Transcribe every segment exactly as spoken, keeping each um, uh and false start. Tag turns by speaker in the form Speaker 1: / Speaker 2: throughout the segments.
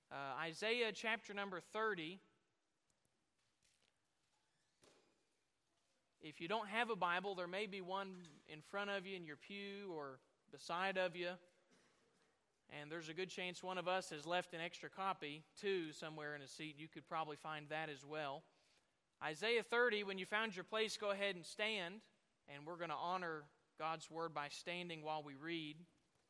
Speaker 1: Uh, Isaiah chapter number thirty. If you don't have a Bible, there may be one in front of you in your pew or beside of you. And there's a good chance one of us has left an extra copy, too, somewhere in a seat. You could probably find that as well. Isaiah thirty, when you found your place, go ahead and stand. And we're going to honor God's Word by standing while we read.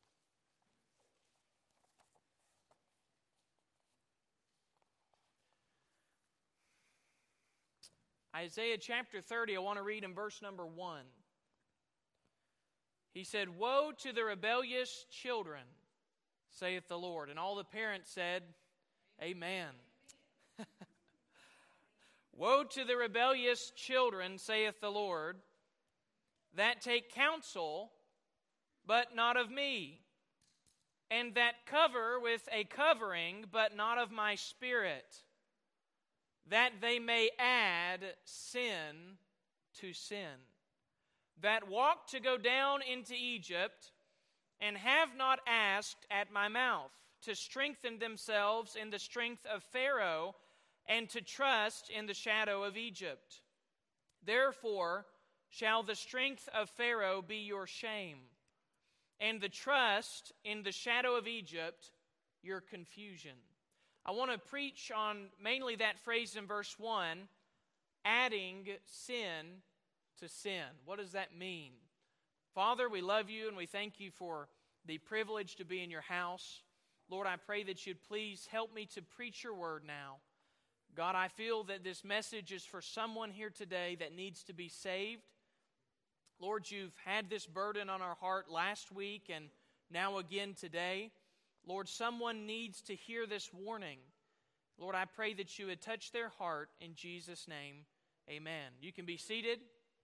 Speaker 1: Isaiah chapter thirty, I want to read in verse number one. He said, "Woe to the rebellious children, saith the Lord." And all the parents said, Amen. "Woe to the rebellious children, saith the Lord, that take counsel, but not of me, and that cover with a covering, but not of my Spirit, that they may add sin to sin, that walk to go down into Egypt, and have not asked at my mouth, to strengthen themselves in the strength of Pharaoh, and to trust in the shadow of Egypt. Therefore shall the strength of Pharaoh be your shame, and the trust in the shadow of Egypt your confusion." I want to preach on mainly that phrase in verse one, adding sin to sin. What does that mean? Father, we love you and we thank you for the privilege to be in your house. Lord, I pray that you'd please help me to preach your word now. God, I feel that this message is for someone here today that needs to be saved. Lord, you've had this burden on our heart last week and now again today. Lord, someone needs to hear this warning. Lord, I pray that you would touch their heart in Jesus' name. Amen. You can be seated.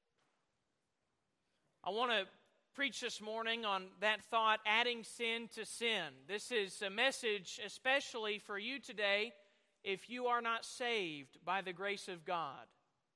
Speaker 1: I want to preach this morning on that thought, adding sin to sin. This is a message especially for you today if you are not saved by the grace of God.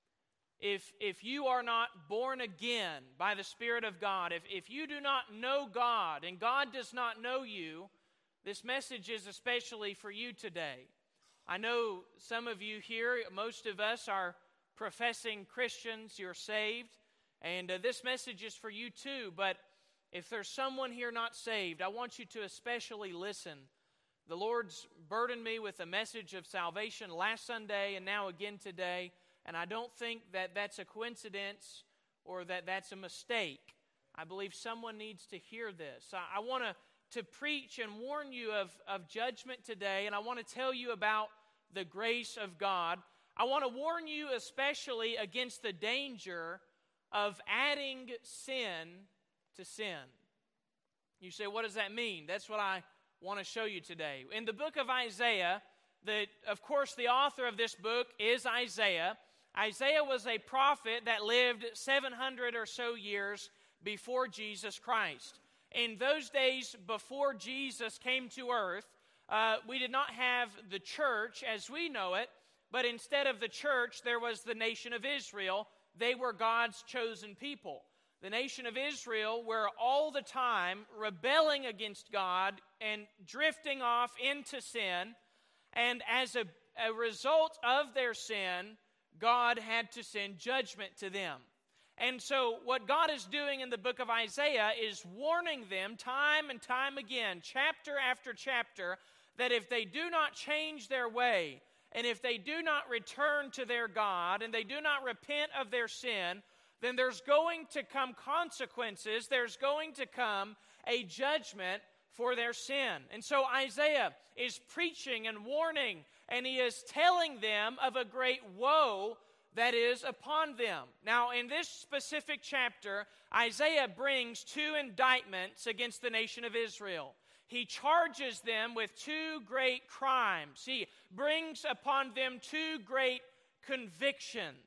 Speaker 1: If, if you are not born again by the Spirit of God, if, if you do not know God and God does not know you, this message is especially for you today. I know some of you here, most of us are professing Christians, you're saved, and uh, this message is for you too. But if there's someone here not saved, I want you to especially listen. The Lord's burdened me with a message of salvation last Sunday and now again today, and I don't think that that's a coincidence or that that's a mistake. I believe someone needs to hear this. I, I want to to preach and warn you of, of judgment today, and I want to tell you about the grace of God. I want to warn you especially against the danger of adding sin to sin. You say, what does that mean? That's what I want to show you today. In the book of Isaiah, the, of course the author of this book is Isaiah. Isaiah was a prophet that lived seven hundred or so years before Jesus Christ. In those days before Jesus came to earth, uh, we did not have the church as we know it, but instead of the church, there was the nation of Israel. They were God's chosen people. The nation of Israel were all the time rebelling against God and drifting off into sin, and as a, a result of their sin, God had to send judgment to them. And so what God is doing in the book of Isaiah is warning them time and time again, chapter after chapter, that if they do not change their way, and if they do not return to their God, and they do not repent of their sin, then there's going to come consequences, there's going to come a judgment for their sin. And so Isaiah is preaching and warning, and he is telling them of a great woe that is upon them. Now, in this specific chapter, Isaiah brings two indictments against the nation of Israel. He charges them with two great crimes. He brings upon them two great convictions.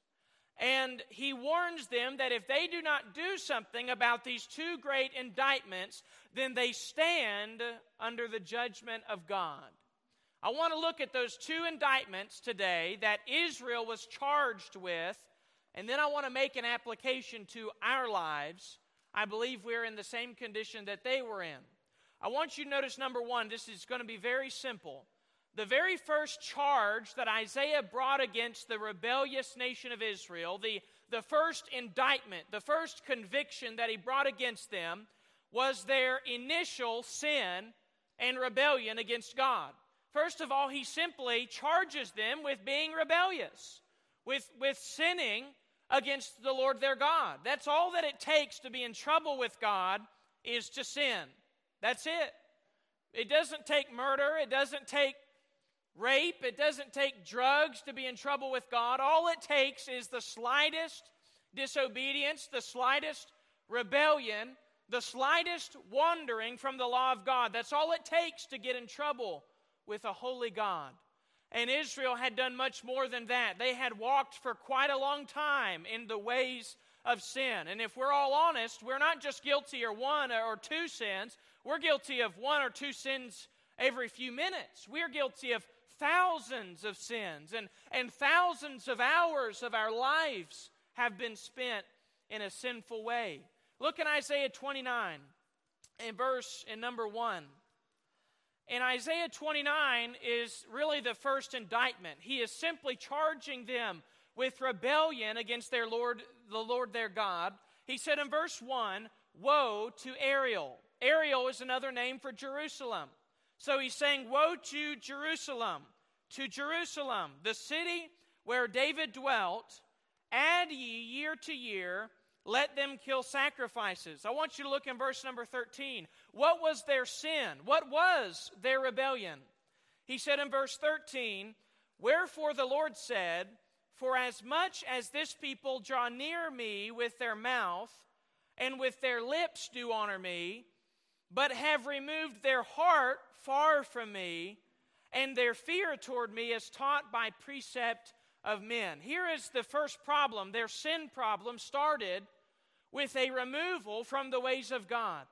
Speaker 1: And he warns them that if they do not do something about these two great indictments, then they stand under the judgment of God. I want to look at those two indictments today that Israel was charged with, and then I want to make an application to our lives. I believe we're in the same condition that they were in. I want you to notice, number one, this is going to be very simple. the very first charge that Isaiah brought against the rebellious nation of Israel, the, the first indictment, the first conviction that he brought against them, was their initial sin and rebellion against God. First of all, he simply charges them with being rebellious, with, with sinning against the Lord their God. That's all that it takes to be in trouble with God, is to sin. That's it. It doesn't take murder. It doesn't take rape. It doesn't take drugs to be in trouble with God. All it takes is the slightest disobedience, the slightest rebellion, the slightest wandering from the law of God. That's all it takes to get in trouble with a holy God. And Israel had done much more than that. They had walked for quite a long time in the ways of sin. And if we're all honest, we're not just guilty of one or two sins. We're guilty of one or two sins every few minutes. We're guilty of thousands of sins. And, and thousands of hours of our lives have been spent in a sinful way. Look in Isaiah twenty-nine, in verse in number one. And Isaiah twenty-nine is really the first indictment. He is simply charging them with rebellion against their Lord, the Lord their God. He said in verse one, "Woe to Ariel." Ariel is another name for Jerusalem. So he's saying, "Woe to Jerusalem, to Jerusalem, the city where David dwelt. Add ye year to year, let them kill sacrifices." I want you to look in verse number thirteen. What was their sin? What was their rebellion? He said in verse thirteen, "Wherefore the Lord said, For as much as this people draw near me with their mouth, and with their lips do honor me, but have removed their heart far from me, and their fear toward me is taught by precept of men." Here is the first problem. Their sin problem started with a removal from the ways of God.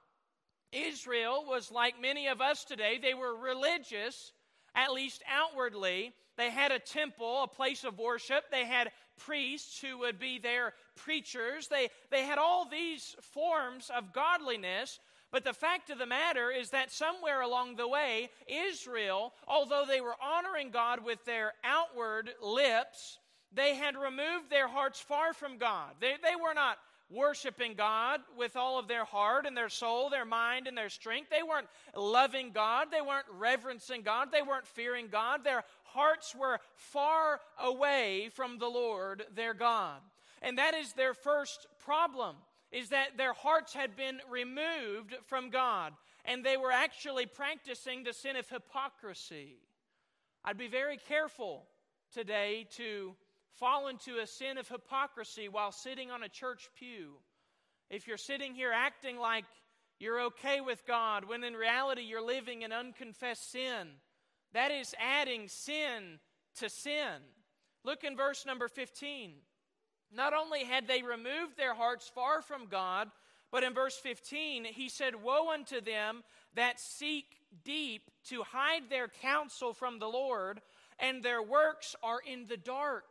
Speaker 1: Israel was like many of us today. They were religious, at least outwardly. They had a temple, a place of worship. They had priests who would be their preachers. They, they had all these forms of godliness. But the fact of the matter is that somewhere along the way, Israel, although they were honoring God with their outward lips, they had removed their hearts far from God. They, they were not worshiping God with all of their heart and their soul, their mind and their strength. They weren't loving God. They weren't reverencing God. They weren't fearing God. Their hearts were far away from the Lord their God. And that is their first problem, is that their hearts had been removed from God, and they were actually practicing the sin of hypocrisy. I'd be very careful today to fall into a sin of hypocrisy while sitting on a church pew. If you're sitting here acting like you're okay with God, when in reality you're living in unconfessed sin, that is adding sin to sin. Look in verse number fifteen. Not only had they removed their hearts far from God, but in verse fifteen, he said, "Woe unto them that seek deep to hide their counsel from the Lord, and their works are in the dark.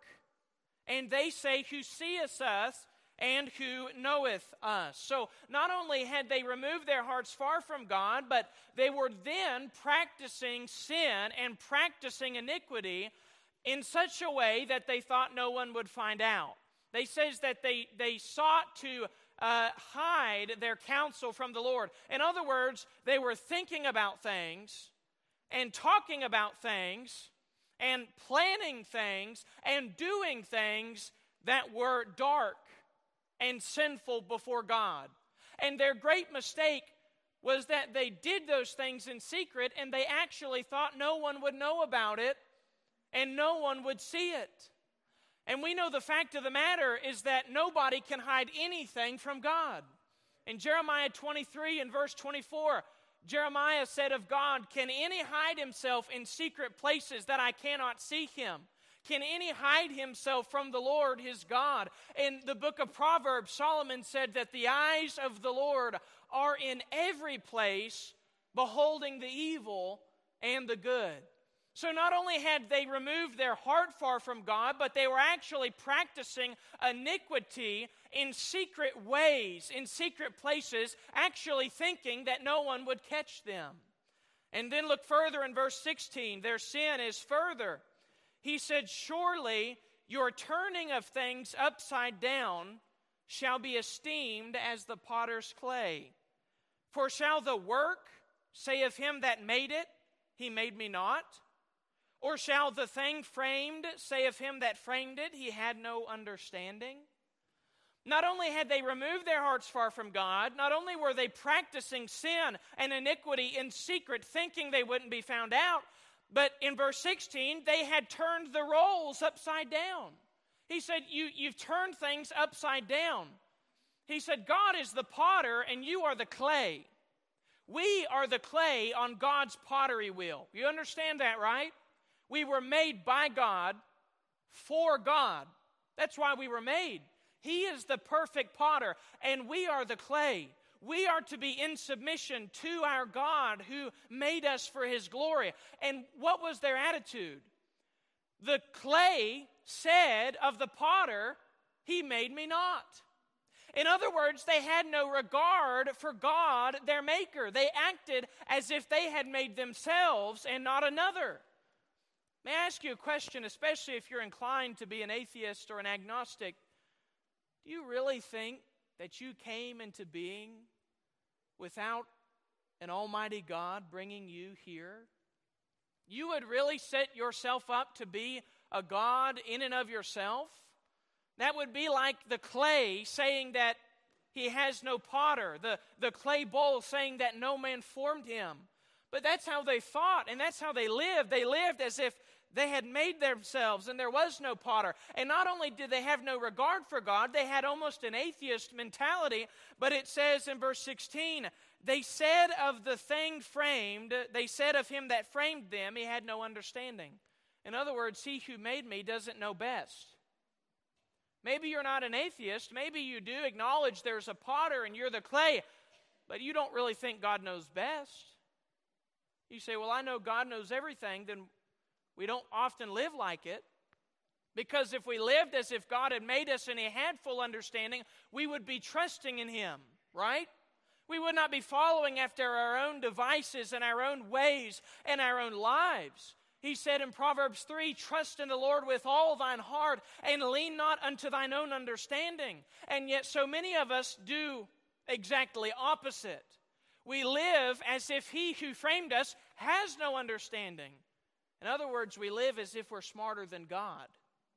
Speaker 1: And they say, Who seeth us, and who knoweth us?" So not only had they removed their hearts far from God, but they were then practicing sin and practicing iniquity in such a way that they thought no one would find out. They says that they, they sought to uh, hide their counsel from the Lord. In other words, they were thinking about things and talking about things and planning things and doing things that were dark and sinful before God. And their great mistake was that they did those things in secret, and they actually thought no one would know about it and no one would see it. And we know the fact of the matter is that nobody can hide anything from God. In Jeremiah twenty-three and verse twenty-four, Jeremiah said of God, "Can any hide himself in secret places that I cannot see him? Can any hide himself from the Lord his God?" In the book of Proverbs, Solomon said that the eyes of the Lord are in every place, beholding the evil and the good. So not only had they removed their heart far from God, but they were actually practicing iniquity in secret ways, in secret places, actually thinking that no one would catch them. And then look further in verse sixteen. Their sin is further. He said, surely your turning of things upside down shall be esteemed as the potter's clay. For shall the work say of him that made it, he made me not? Or shall the thing framed say of him that framed it, he had no understanding? Not only had they removed their hearts far from God, not only were they practicing sin and iniquity in secret, thinking they wouldn't be found out, but in verse sixteen, they had turned the roles upside down. He said, you, you've turned things upside down. He said, God is the potter and you are the clay. We are the clay on God's pottery wheel. You understand that, right? We were made by God for God. That's why we were made. He is the perfect potter, and we are the clay. We are to be in submission to our God who made us for His glory. And what was their attitude? The clay said of the potter, He made me not. In other words, they had no regard for God, their maker. They acted as if they had made themselves and not another. May I ask you a question, especially if you're inclined to be an atheist or an agnostic? Do you really think that you came into being without an almighty God bringing you here? You would really set yourself up to be a God in and of yourself? That would be like the clay saying that he has no potter, the, the clay bowl saying that no man formed him. But that's how they thought, and that's how they lived. They lived as if they had made themselves and there was no potter. And not only did they have no regard for God, they had almost an atheist mentality. But it says in verse sixteen, they said of the thing framed, they said of him that framed them, he had no understanding. In other words, he who made me doesn't know best. Maybe you're not an atheist. Maybe you do acknowledge there's a potter and you're the clay, but you don't really think God knows best. You say, well, I know God knows everything. Then we don't often live like it. Because if we lived as if God had made us and He had full understanding, we would be trusting in Him, right? We would not be following after our own devices and our own ways and our own lives. He said in Proverbs three, trust in the Lord with all thine heart and lean not unto thine own understanding. And yet so many of us do exactly opposite. We live as if He who framed us has no understanding. In other words, we live as if we're smarter than God.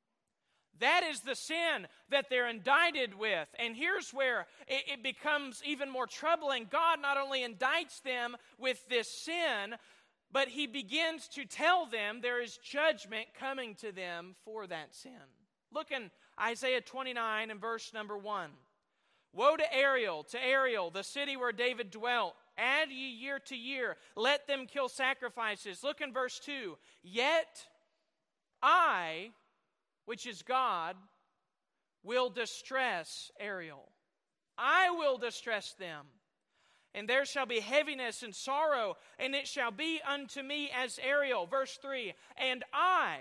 Speaker 1: That is the sin that they're indicted with. And here's where it, it becomes even more troubling. God not only indicts them with this sin, but He begins to tell them there is judgment coming to them for that sin. Look in Isaiah twenty-nine and verse number one. Woe to Ariel, to Ariel, the city where David dwelt. Add ye year to year. Let them kill sacrifices. Look in verse two. Yet I, which is God, will distress Ariel. I will distress them. And there shall be heaviness and sorrow, and it shall be unto me as Ariel. Verse three, and I,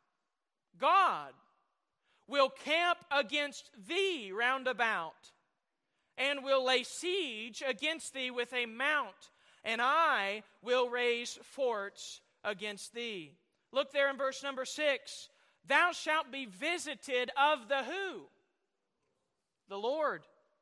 Speaker 1: God, will camp against thee round about, and will lay siege against thee with a mount, and I will raise forts against thee. Look there in verse number six. Thou shalt be visited of the who? The Lord.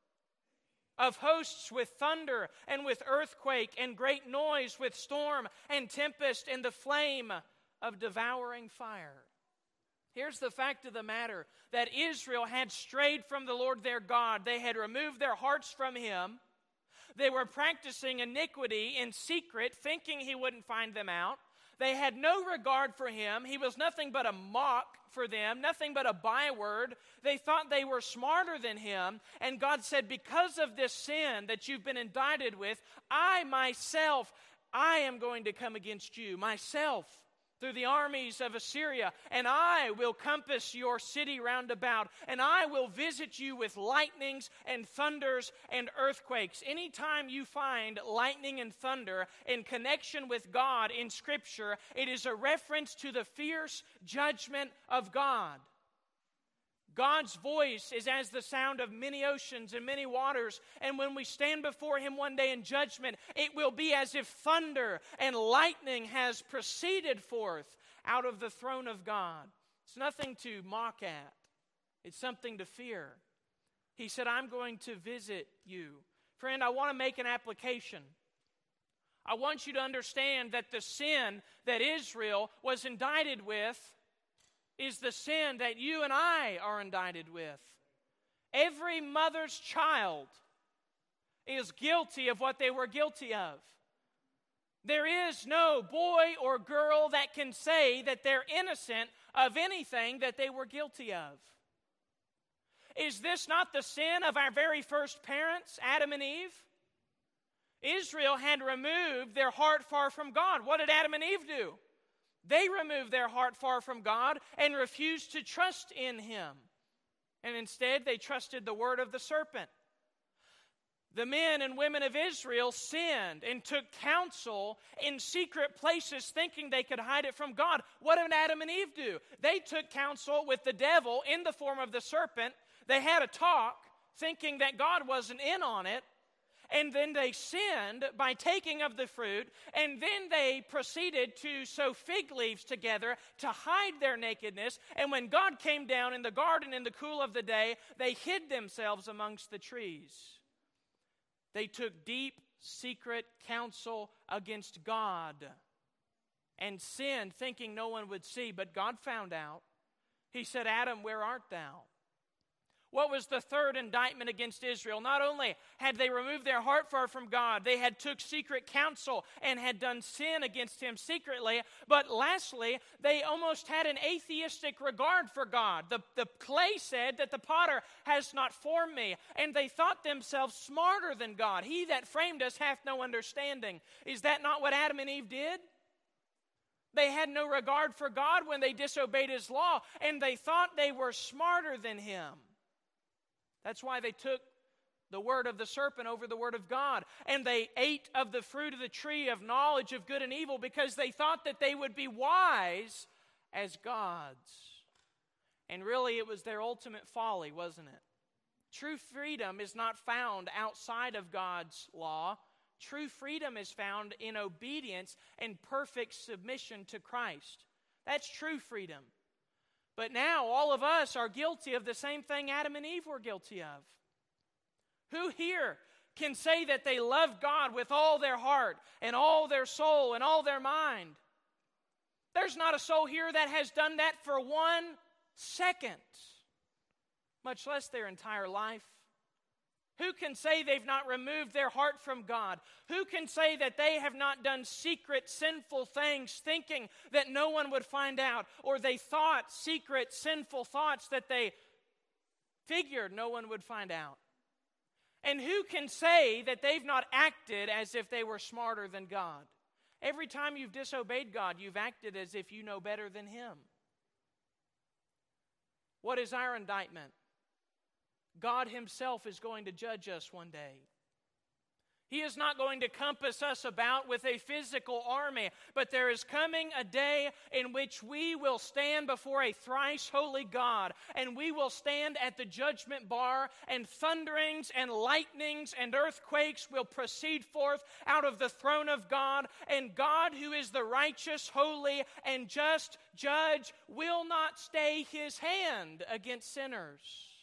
Speaker 1: Of hosts with thunder and with earthquake and great noise, with storm and tempest and the flame of devouring fire. Here's the fact of the matter, that Israel had strayed from the Lord their God. They had removed their hearts from Him. They were practicing iniquity in secret, thinking He wouldn't find them out. They had no regard for Him. He was nothing but a mock for them, nothing but a byword. They thought they were smarter than Him. And God said, because of this sin that you've been indicted with, I myself, I am going to come against you, myself, through the armies of Assyria, and I will compass your city round about, and I will visit you with lightnings and thunders and earthquakes. Anytime you find lightning and thunder in connection with God in Scripture, it is a reference to the fierce judgment of God. God's voice is as the sound of many oceans and many waters. And when we stand before Him one day in judgment, it will be as if thunder and lightning has proceeded forth out of the throne of God. It's nothing to mock at. It's something to fear. He said, I'm going to visit you. Friend, I want to make an application. I want you to understand that the sin that Israel was indicted with is the sin that you and I are indicted with. Every mother's child is guilty of what they were guilty of. There is no boy or girl that can say that they're innocent of anything that they were guilty of. Is this not the sin of our very first parents, Adam and Eve? Israel had removed their heart far from God. What did Adam and Eve do? They removed their heart far from God and refused to trust in Him. And instead, they trusted the word of the serpent. The men and women of Israel sinned and took counsel in secret places thinking they could hide it from God. What did Adam and Eve do? They took counsel with the devil in the form of the serpent. They had a talk thinking that God wasn't in on it. And then they sinned by taking of the fruit, and then they proceeded to sew fig leaves together to hide their nakedness. And when God came down in the garden in the cool of the day, they hid themselves amongst the trees. They took deep, secret counsel against God and sinned, thinking no one would see. But God found out. He said, Adam, where art thou? What was the third indictment against Israel? Not only had they removed their heart far from God, they had took secret counsel and had done sin against Him secretly, but lastly, they almost had an atheistic regard for God. The, the clay said that the potter has not formed me, and they thought themselves smarter than God. He that framed us hath no understanding. Is that not what Adam and Eve did? They had no regard for God when they disobeyed His law, and they thought they were smarter than Him. That's why they took the word of the serpent over the word of God. And they ate of the fruit of the tree of knowledge of good and evil because they thought that they would be wise as gods. And really it was their ultimate folly, wasn't it? True freedom is not found outside of God's law. True freedom is found in obedience and perfect submission to Christ. That's true freedom. But now all of us are guilty of the same thing Adam and Eve were guilty of. Who here can say that they love God with all their heart and all their soul and all their mind? There's not a soul here that has done that for one second, much less their entire life. Who can say they've not removed their heart from God? Who can say that they have not done secret sinful things thinking that no one would find out? Or they thought secret sinful thoughts that they figured no one would find out? And who can say that they've not acted as if they were smarter than God? Every time you've disobeyed God, you've acted as if you know better than Him. What is our indictment? God Himself is going to judge us one day. He is not going to compass us about with a physical army, but there is coming a day in which we will stand before a thrice holy God, and we will stand at the judgment bar, and thunderings and lightnings and earthquakes will proceed forth out of the throne of God, and God, who is the righteous, holy, and just judge, will not stay His hand against sinners.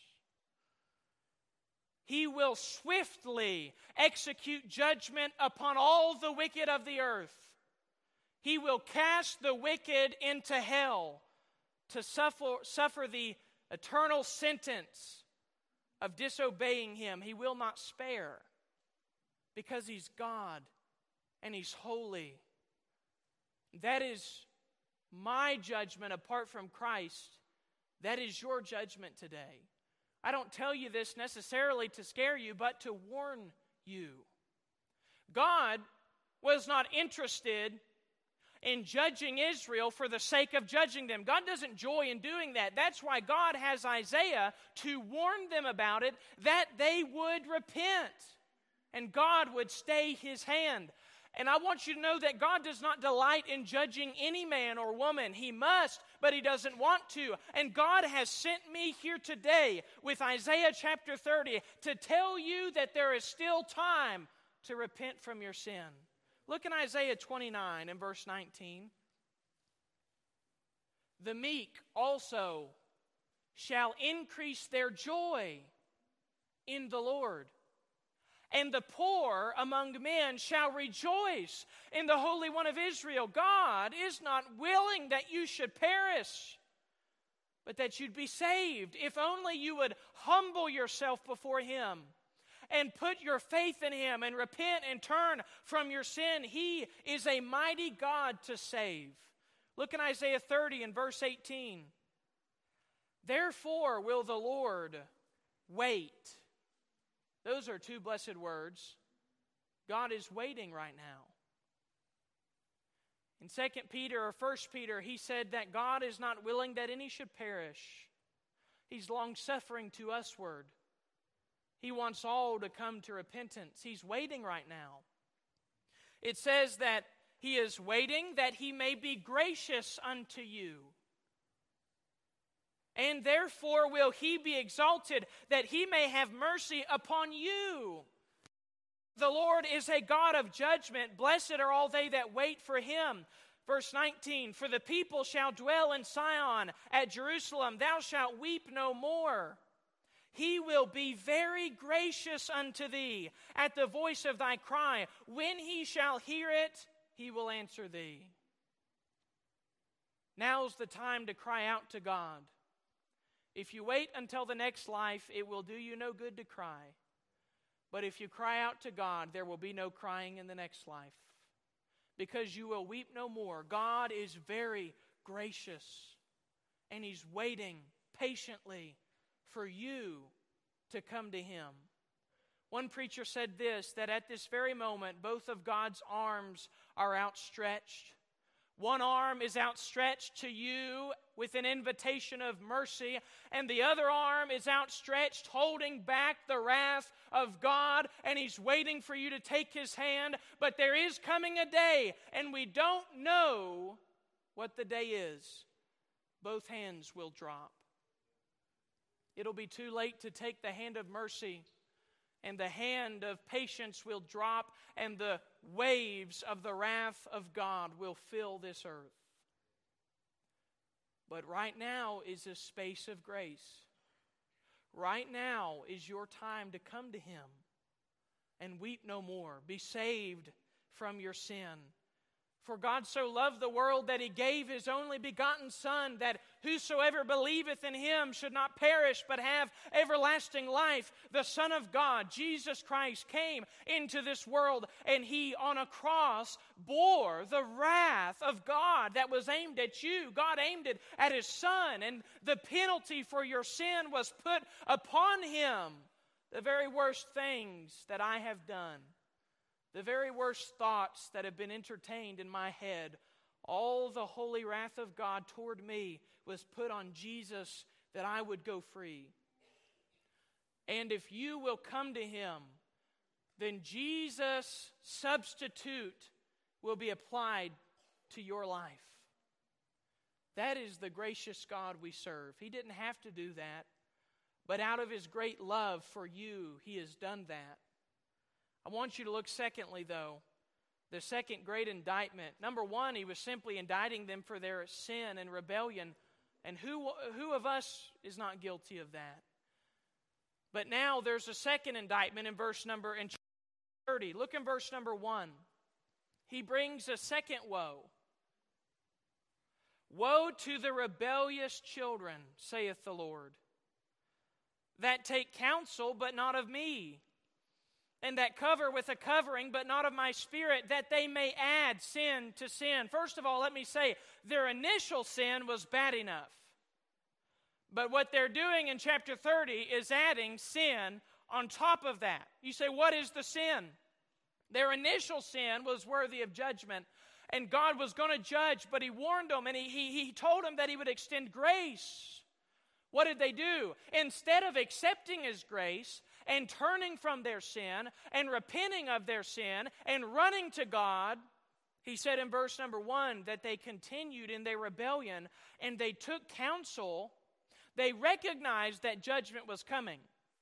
Speaker 1: He will swiftly execute judgment upon all the wicked of the earth. He will cast the wicked into hell to suffer, suffer the eternal sentence of disobeying Him. He will not spare because He's God and He's holy. That is my judgment apart from Christ. That is your judgment today. I don't tell you this necessarily to scare you, but to warn you. God was not interested in judging Israel for the sake of judging them. God doesn't joy in doing that. That's why God has Isaiah to warn them about it, that they would repent and God would stay His hand. And I want you to know that God does not delight in judging any man or woman. He must, but He doesn't want to. And God has sent me here today with Isaiah chapter thirty to tell you that there is still time to repent from your sin. Look in Isaiah twenty-nine and verse nineteen. The meek also shall increase their joy in the Lord. And the poor among men shall rejoice in the Holy One of Israel. God is not willing that you should perish, but that you'd be saved. If only you would humble yourself before Him and put your faith in Him and repent and turn from your sin. He is a mighty God to save. Look in Isaiah thirty and verse eighteen. Therefore will the Lord wait. Those are two blessed words. God is waiting right now. In Second Peter or First Peter, he said that God is not willing that any should perish. He's long-suffering to usward. He wants all to come to repentance. He's waiting right now. It says that He is waiting that He may be gracious unto you. And therefore will He be exalted, that He may have mercy upon you. The Lord is a God of judgment. Blessed are all they that wait for Him. Verse nineteen, for the people shall dwell in Sion, at Jerusalem. Thou shalt weep no more. He will be very gracious unto thee at the voice of thy cry. When He shall hear it, He will answer thee. Now's the time to cry out to God. If you wait until the next life, it will do you no good to cry. But if you cry out to God, there will be no crying in the next life, because you will weep no more. God is very gracious, and He's waiting patiently for you to come to Him. One preacher said this, that at this very moment, both of God's arms are outstretched. One arm is outstretched to you with an invitation of mercy, and the other arm is outstretched, holding back the wrath of God, and He's waiting for you to take His hand. But there is coming a day, and we don't know what the day is. Both hands will drop. It'll be too late to take the hand of mercy, and the hand of patience will drop, and the waves of the wrath of God will fill this earth. But right now is a space of grace. Right now is your time to come to Him and weep no more. Be saved from your sin. For God so loved the world that He gave His only begotten Son, that whosoever believeth in Him should not perish but have everlasting life. The Son of God, Jesus Christ, came into this world, and He on a cross bore the wrath of God that was aimed at you. God aimed it at His Son, and the penalty for your sin was put upon Him. The very worst things that I have done, the very worst thoughts that have been entertained in my head, all the holy wrath of God toward me was put on Jesus that I would go free. And if you will come to Him, then Jesus' substitute will be applied to your life. That is the gracious God we serve. He didn't have to do that, but out of His great love for you, He has done that. I want you to look secondly, though, the second great indictment. Number one, He was simply indicting them for their sin and rebellion. And who, who of us is not guilty of that? But now there's a second indictment in verse number in chapter thirty. Look in verse number one. He brings a second woe. Woe to the rebellious children, saith the Lord, that take counsel, but not of me, and that cover with a covering, but not of my Spirit, that they may add sin to sin. First of all, let me say, their initial sin was bad enough. But what they're doing in chapter thirty is adding sin on top of that. You say, what is the sin? Their initial sin was worthy of judgment, and God was going to judge, but He warned them, and he, he, he told them that He would extend grace. What did they do? Instead of accepting His grace, and turning from their sin and repenting of their sin and running to God, he said in verse number one that they continued in their rebellion and they took counsel. They recognized that judgment was coming.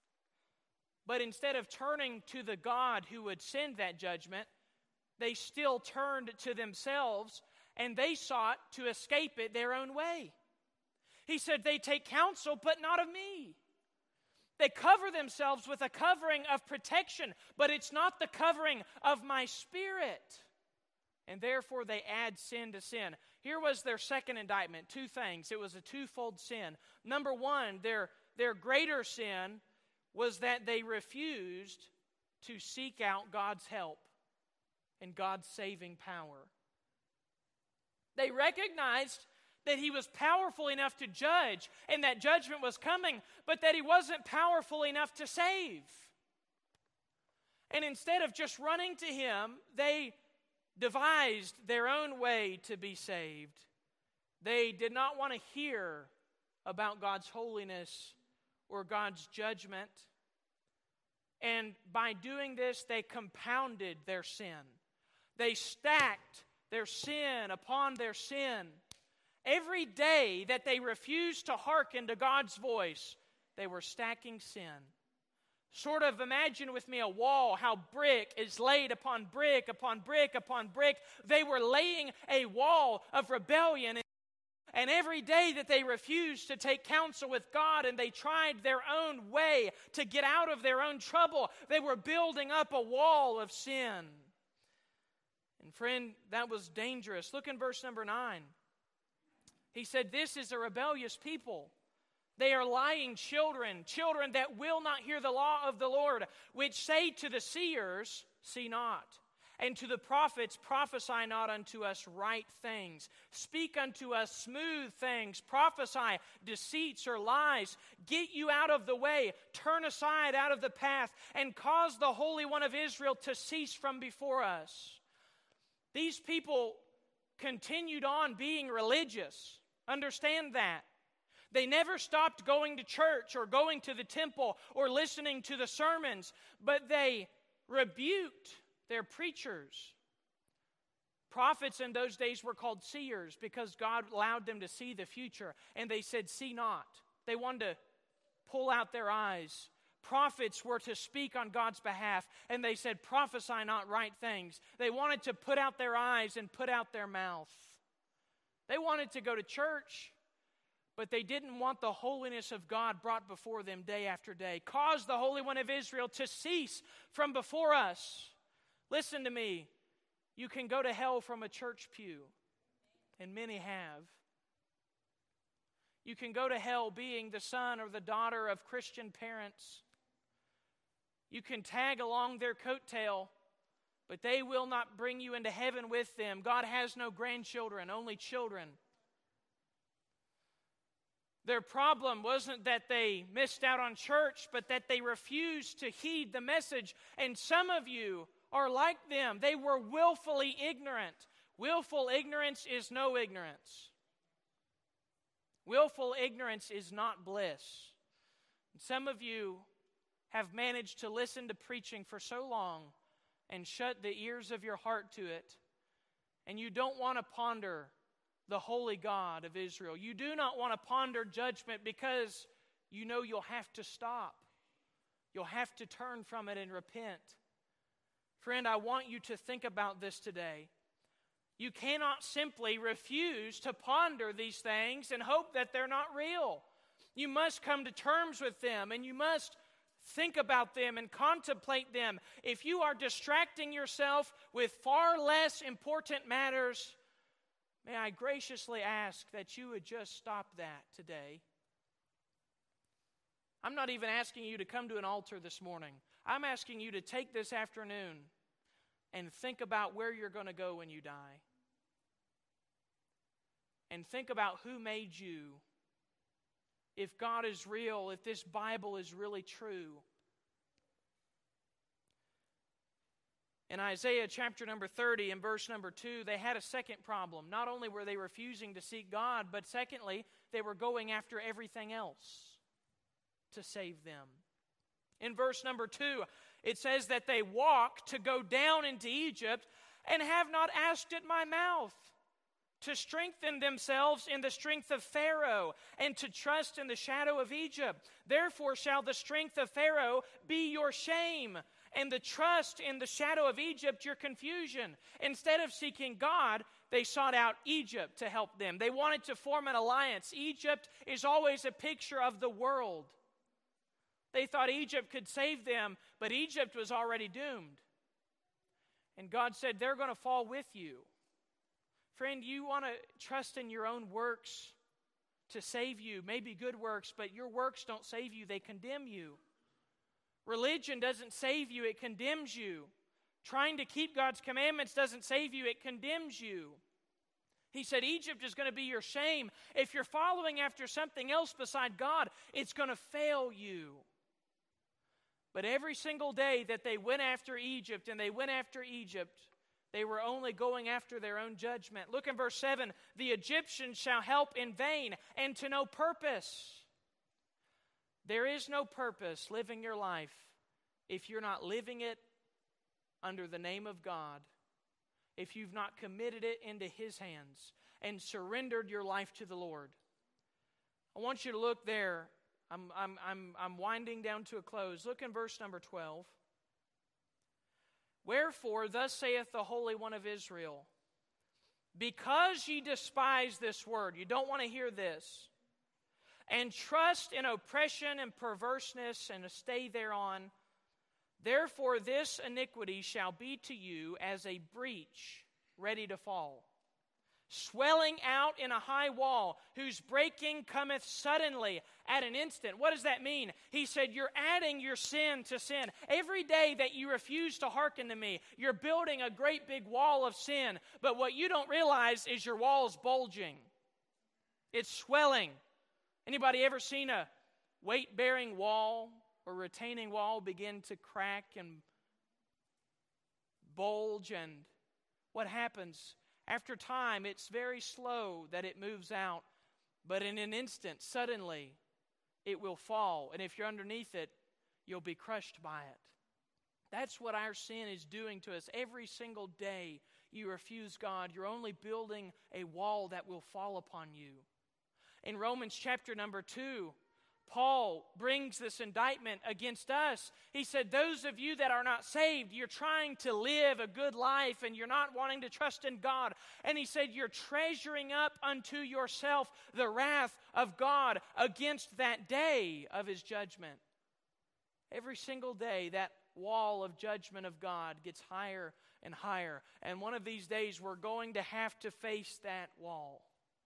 Speaker 1: But instead of turning to the God who would send that judgment, they still turned to themselves and they sought to escape it their own way. He said, they take counsel, but not of me. They cover themselves with a covering of protection, but it's not the covering of my Spirit. And therefore they add sin to sin. Here was their second indictment, two things. It was a twofold sin. Number one, their, their greater sin was that they refused to seek out God's help and God's saving power. They recognized that He was powerful enough to judge and that judgment was coming, but that He wasn't powerful enough to save. And instead of just running to Him, they devised their own way to be saved. They did not want to hear about God's holiness or God's judgment. And by doing this, they compounded their sin. They stacked their sin upon their sin. Every day that they refused to hearken to God's voice, they were stacking sin. Sort of imagine with me a wall, how brick is laid upon brick, upon brick, upon brick. They were laying a wall of rebellion. And every day that they refused to take counsel with God and they tried their own way to get out of their own trouble, they were building up a wall of sin. And friend, that was dangerous. Look in verse number nine. He said, this is a rebellious people. They are lying children, children that will not hear the law of the Lord, which say to the seers, see not, and to the prophets, prophesy not unto us right things. Speak unto us smooth things, prophesy deceits or lies. Get you out of the way, turn aside out of the path, and cause the Holy One of Israel to cease from before us. These people continued on being religious. Understand that. They never stopped going to church or going to the temple or listening to the sermons, but they rebuked their preachers. Prophets in those days were called seers because God allowed them to see the future, and they said, see not. They wanted to pull out their eyes. Prophets were to speak on God's behalf, and they said, prophesy not right things. They wanted to put out their eyes and put out their mouth. They wanted to go to church, but they didn't want the holiness of God brought before them day after day. Cause the Holy One of Israel to cease from before us. Listen to me. You can go to hell from a church pew, and many have. You can go to hell being the son or the daughter of Christian parents. You can tag along their coattail, but they will not bring you into heaven with them. God has no grandchildren, only children. Their problem wasn't that they missed out on church, but that they refused to heed the message. And some of you are like them. They were willfully ignorant. Willful ignorance is no ignorance. Willful ignorance is not bliss. And some of you have managed to listen to preaching for so long and shut the ears of your heart to it, and you don't want to ponder the holy God of Israel. You do not want to ponder judgment because you know you'll have to stop. You'll have to turn from it and repent. Friend, I want you to think about this today. You cannot simply refuse to ponder these things and hope that they're not real. You must come to terms with them, and you must think about them and contemplate them. If you are distracting yourself with far less important matters, may I graciously ask that you would just stop that today. I'm not even asking you to come to an altar this morning. I'm asking you to take this afternoon and think about where you're going to go when you die. And think about who made you. If God is real, if this Bible is really true. In Isaiah chapter number thirty and verse number two, they had a second problem. Not only were they refusing to seek God, but secondly, they were going after everything else to save them. In verse number two, it says that they walk to go down into Egypt and have not asked at my mouth, to strengthen themselves in the strength of Pharaoh and to trust in the shadow of Egypt. Therefore shall the strength of Pharaoh be your shame, and the trust in the shadow of Egypt your confusion. Instead of seeking God, they sought out Egypt to help them. They wanted to form an alliance. Egypt is always a picture of the world. They thought Egypt could save them, but Egypt was already doomed. And God said, they're going to fall with you. Friend, you want to trust in your own works to save you, maybe good works, but your works don't save you, they condemn you. Religion doesn't save you, it condemns you. Trying to keep God's commandments doesn't save you, it condemns you. He said Egypt is going to be your shame. If you're following after something else beside God, it's going to fail you. But every single day that they went after Egypt and they went after Egypt, they were only going after their own judgment. Look in verse seven. The Egyptians shall help in vain and to no purpose. There is no purpose living your life if you're not living it under the name of God, if you've not committed it into His hands and surrendered your life to the Lord. I want you to look there. I'm, I'm, I'm, I'm winding down to a close. Look in verse number twelve. Wherefore, thus saith the Holy One of Israel, because ye despise this word, you don't want to hear this, and trust in oppression and perverseness and stay thereon, therefore this iniquity shall be to you as a breach ready to fall, swelling out in a high wall, whose breaking cometh suddenly at an instant. What does that mean? He said, you're adding your sin to sin. Every day that you refuse to hearken to me, you're building a great big wall of sin. But what you don't realize is your wall is bulging. It's swelling. Anybody ever seen a weight-bearing wall or retaining wall begin to crack and bulge? And what happens? After time, it's very slow that it moves out, but in an instant, suddenly, it will fall. And if you're underneath it, you'll be crushed by it. That's what our sin is doing to us. Every single day you refuse God, you're only building a wall that will fall upon you. In Romans chapter number two, Paul brings this indictment against us. He said, those of you that are not saved, you're trying to live a good life and you're not wanting to trust in God. And he said, you're treasuring up unto yourself the wrath of God against that day of His judgment. Every single day, that wall of judgment of God gets higher and higher. And one of these days, we're going to have to face that wall.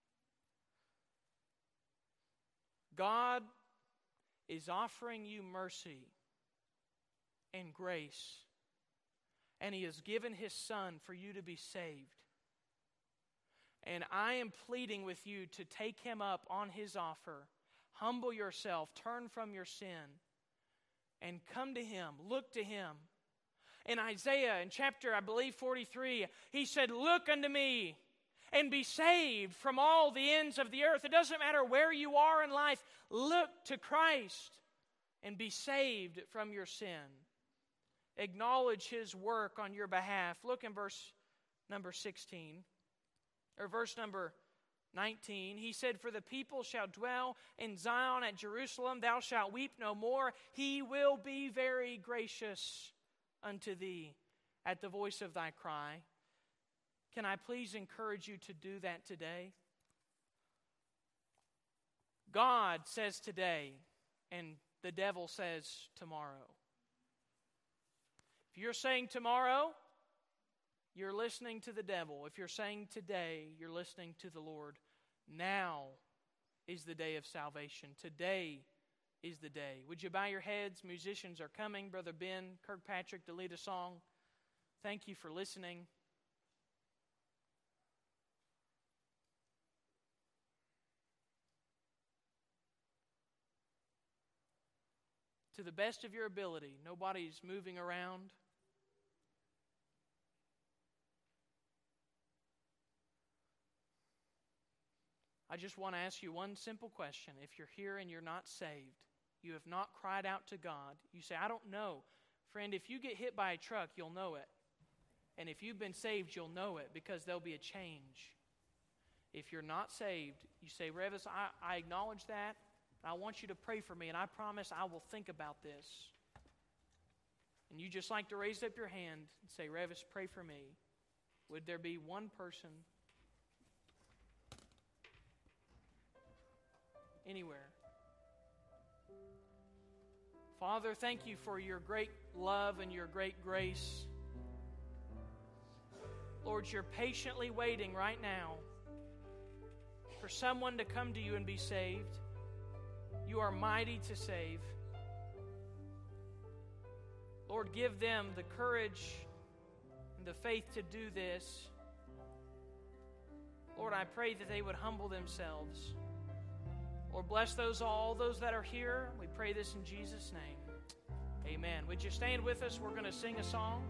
Speaker 1: God is offering you mercy and grace, and He has given His Son for you to be saved. And I am pleading with you to take Him up on His offer. Humble yourself, turn from your sin, and come to Him, look to Him. In Isaiah, in chapter, I believe, forty-three, He said, look unto me and be saved from all the ends of the earth. It doesn't matter where you are in life. Look to Christ and be saved from your sin. Acknowledge His work on your behalf. Look in verse number sixteen, or verse number nineteen. He said, for the people shall dwell in Zion at Jerusalem. Thou shalt weep no more. He will be very gracious unto thee at the voice of thy cry. Can I please encourage you to do that today? God says today, and the devil says tomorrow. If you're saying tomorrow, you're listening to the devil. If you're saying today, you're listening to the Lord. Now is the day of salvation. Today is the day. Would you bow your heads? Musicians are coming. Brother Ben Kirkpatrick to lead a song. Thank you for listening. To the best of your ability, nobody's moving around. I just want to ask you one simple question. If you're here and you're not saved, You have not cried out to God. You say, I don't know. Friend, if you get hit by a truck, you'll know it. And if you've been saved, you'll know it because there'll be a change. If you're not saved, you say, Revis, I, I acknowledge that. I want you to pray for me, and I promise I will think about this. And you just like to raise up your hand and say, Revis, pray for me. Would there be one person anywhere? Father, thank you for your great love and your great grace. Lord, you're patiently waiting right now for someone to come to you and be saved. You are mighty to save. Lord, give them the courage and the faith to do this. Lord, I pray that they would humble themselves. Lord, bless those all those that are here. We pray this in Jesus' name. Amen. Would you stand with us? We're going to sing a song.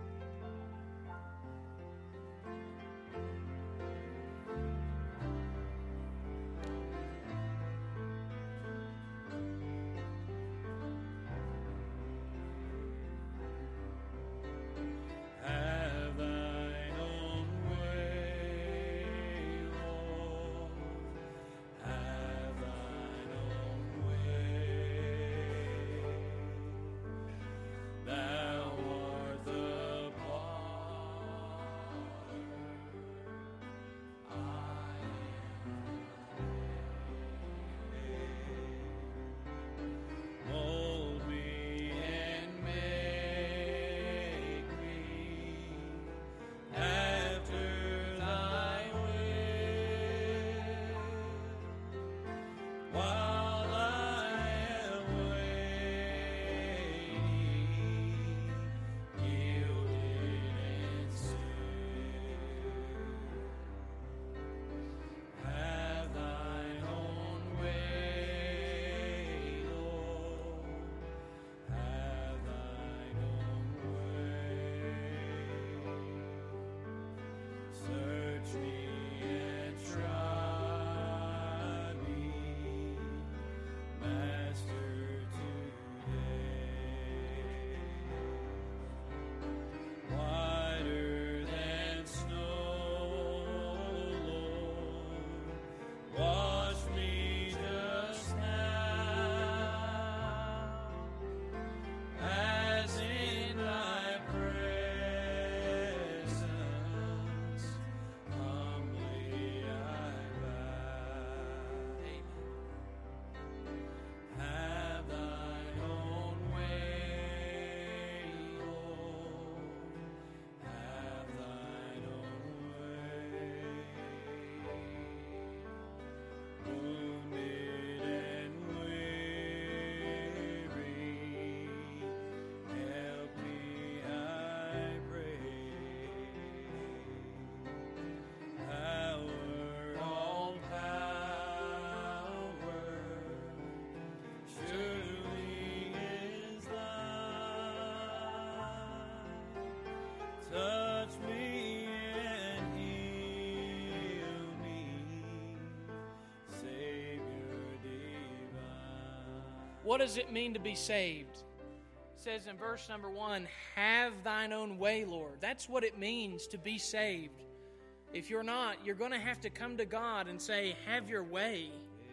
Speaker 1: What does it mean to be saved? It says in verse number one, have thine own way, Lord. That's what it means to be saved. If you're not, you're going to have to come to God and say, have your way.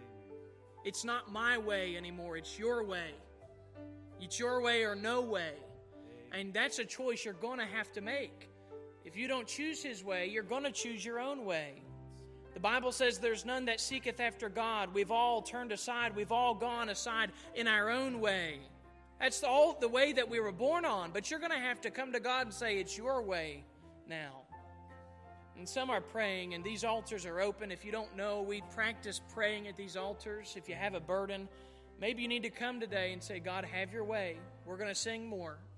Speaker 1: It's not my way anymore. It's your way. It's your way or no way. And that's a choice you're going to have to make. If you don't choose His way, you're going to choose your own way. The Bible says there's none that seeketh after God. We've all turned aside. We've all gone aside in our own way. That's the, all, the way that we were born on. But you're going to have to come to God and say, it's your way now. And some are praying, and these altars are open. If you don't know, we practice praying at these altars. If you have a burden, maybe you need to come today and say, God, have your way. We're going to sing more.